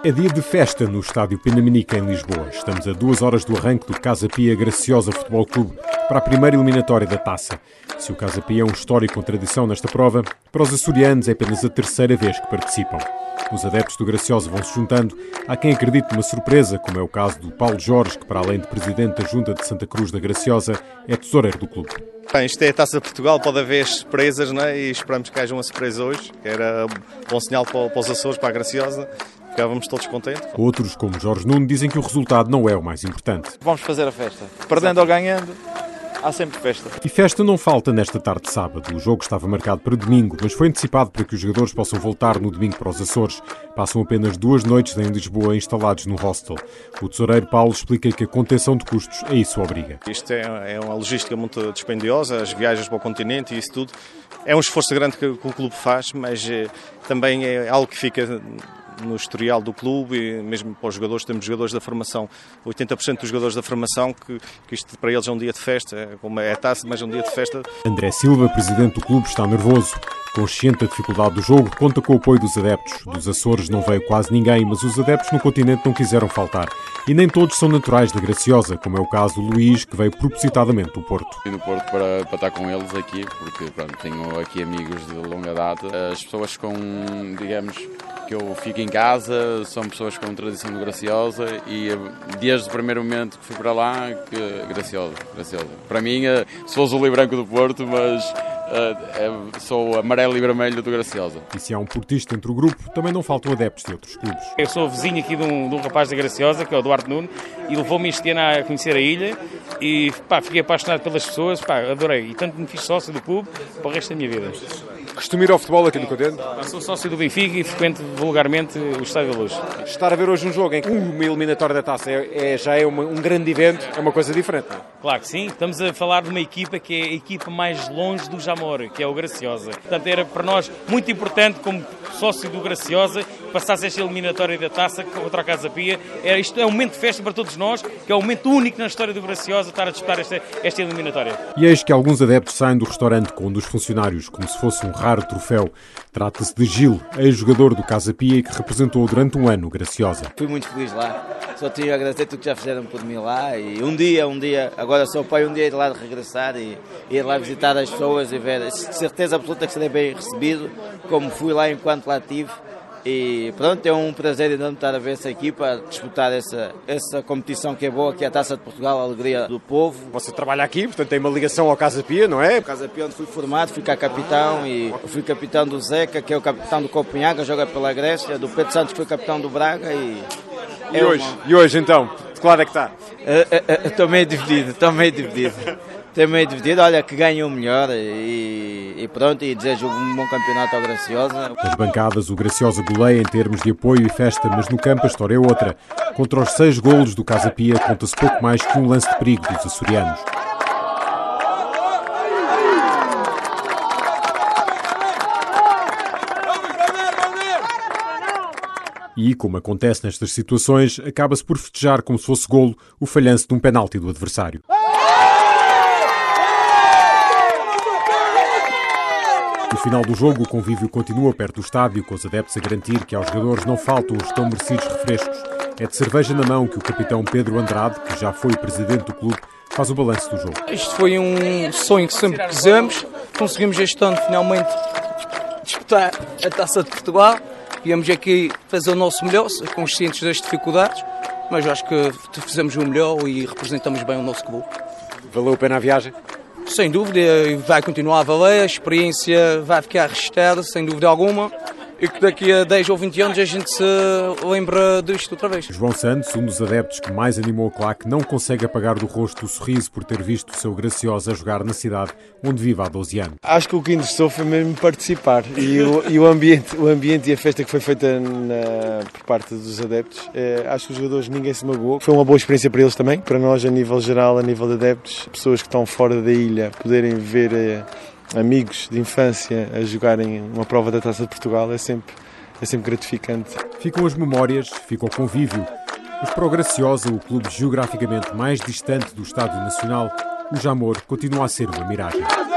É dia de festa no estádio Pinamanique, em Lisboa. Estamos a 2 horas do arranque do Casa Pia Graciosa Futebol Clube para a primeira eliminatória da taça. Se o Casa Pia é um histórico com tradição nesta prova, para os açorianos é apenas a terceira vez que participam. Os adeptos do Graciosa vão-se juntando. Há quem acredite numa surpresa, como é o caso do Paulo Jorge, que para além de presidente da Junta de Santa Cruz da Graciosa, é tesoureiro do clube. Bem, isto é a Taça de Portugal, pode haver surpresas, não é? E esperamos que haja uma surpresa hoje, que era bom sinal para os Açores, para a Graciosa. Ficávamos todos contentes. Outros, como Jorge Nuno, dizem que o resultado não é o mais importante. Vamos fazer a festa. Perdendo ou ganhando, há sempre festa. E festa não falta nesta tarde de sábado. O jogo estava marcado para domingo, mas foi antecipado para que os jogadores possam voltar no domingo para os Açores. Passam apenas 2 noites em Lisboa instalados no hostel. O tesoureiro Paulo explica que a contenção de custos a isso obriga. Isto é uma logística muito dispendiosa, as viagens para o continente e isso tudo. É um esforço grande que o clube faz, mas também é algo que fica no historial do clube e mesmo para os jogadores. Temos jogadores da formação, 80% dos jogadores da formação, que isto para eles é um dia de festa, como é a taça, mas é um dia de festa. André Silva, presidente do clube, está nervoso. Consciente da dificuldade do jogo, conta com o apoio dos adeptos. Dos Açores não veio quase ninguém, mas os adeptos no continente não quiseram faltar. E nem todos são naturais da Graciosa, como é o caso do Luís, que veio propositadamente do Porto. Vim do Porto para estar com eles aqui, porque pronto, tenho aqui amigos de longa data. As pessoas digamos, que eu fico em casa, são pessoas com tradição de Graciosa e desde o primeiro momento que fui para lá, Graciosa. Para mim, se fosse o Livre Branco do Porto, mas sou amarelo e vermelho do Graciosa. E se há um portista entre o grupo, também não faltam adeptos de outros clubes. Eu sou vizinho aqui de um rapaz da Graciosa, que é o Duarte Nuno, e levou-me este ano a conhecer a ilha e fiquei apaixonado pelas pessoas, adorei. E tanto me fiz sócio do clube para o resto da minha vida. Costumo ir ao futebol aqui no continente? Eu sou sócio do Benfica e frequento vulgarmente o Estádio da Luz. Estar a ver hoje um jogo em que uma eliminatória da taça já é um grande evento, é uma coisa diferente, não é? Claro que sim, estamos a falar de uma equipa que é a equipa mais longe do Jamor, que é o Graciosa. Portanto, era para nós muito importante, como sócio do Graciosa, passasse esta eliminatória da taça contra a Casa Pia. Isto é um momento de festa para todos nós, que é um momento único na história do Graciosa, estar a disputar esta eliminatória. E eis que alguns adeptos saem do restaurante com um dos funcionários, como se fosse um raro troféu. Trata-se de Gil, ex-jogador do Casa Pia e que representou durante um ano o Graciosa. Fui muito feliz lá. Só tinha a agradecer tudo que já fizeram por mim lá. E um dia, agora sou pai, um dia ir lá de regressar e ir lá visitar as pessoas e ver. Certeza absoluta que serei bem recebido, como fui lá enquanto lá estive. E pronto, é um prazer enorme estar a ver essa equipa, disputar essa competição que é boa, que é a Taça de Portugal, a alegria do povo. Você trabalha aqui, portanto tem uma ligação ao Casa Pia, não é? O Casa Pia onde fui formado, fui cá capitão e eu fui capitão do Zeca, que é o capitão do Copenhaga, joga pela Grécia, do Pedro Santos, que foi capitão do Braga e hoje então, de que lado é que está? Estou meio dividido. Estou meio dividido, olha, que ganhe o melhor e pronto, e desejo um bom campeonato ao Graciosa. Nas bancadas, o Graciosa goleia em termos de apoio e festa, mas no campo a história é outra. Contra os 6 golos do Casa Pia, conta-se pouco mais que um lance de perigo dos açorianos. E, como acontece nestas situações, acaba-se por festejar como se fosse golo o falhanço de um penalti do adversário. No final do jogo, o convívio continua perto do estádio, com os adeptos a garantir que aos jogadores não faltam os tão merecidos refrescos. É de cerveja na mão que o capitão Pedro Andrade, que já foi presidente do clube, faz o balanço do jogo. Isto foi um sonho que sempre quisemos. Conseguimos este ano finalmente disputar a Taça de Portugal. Viemos aqui fazer o nosso melhor, conscientes das dificuldades, mas acho que fizemos o melhor e representamos bem o nosso clube. Valeu a pena a viagem? Sem dúvida, vai continuar a valer, a experiência vai ficar registada, sem dúvida alguma, e que daqui a 10 ou 20 anos a gente se lembra disto outra vez. João Santos, um dos adeptos que mais animou a claque, não consegue apagar do rosto o sorriso por ter visto o seu Graciosa a jogar na cidade onde vive há 12 anos. Acho que o que interessou foi mesmo participar e o ambiente e a festa que foi feita por parte dos adeptos. Acho que os jogadores, ninguém se magoou. Foi uma boa experiência para eles também, para nós a nível geral, a nível de adeptos, pessoas que estão fora da ilha poderem ver amigos de infância a jogarem uma prova da Taça de Portugal é sempre gratificante. Ficam as memórias, fica o convívio, mas para o Graciosa, o clube geograficamente mais distante do Estádio Nacional, o Jamor continua a ser uma miragem.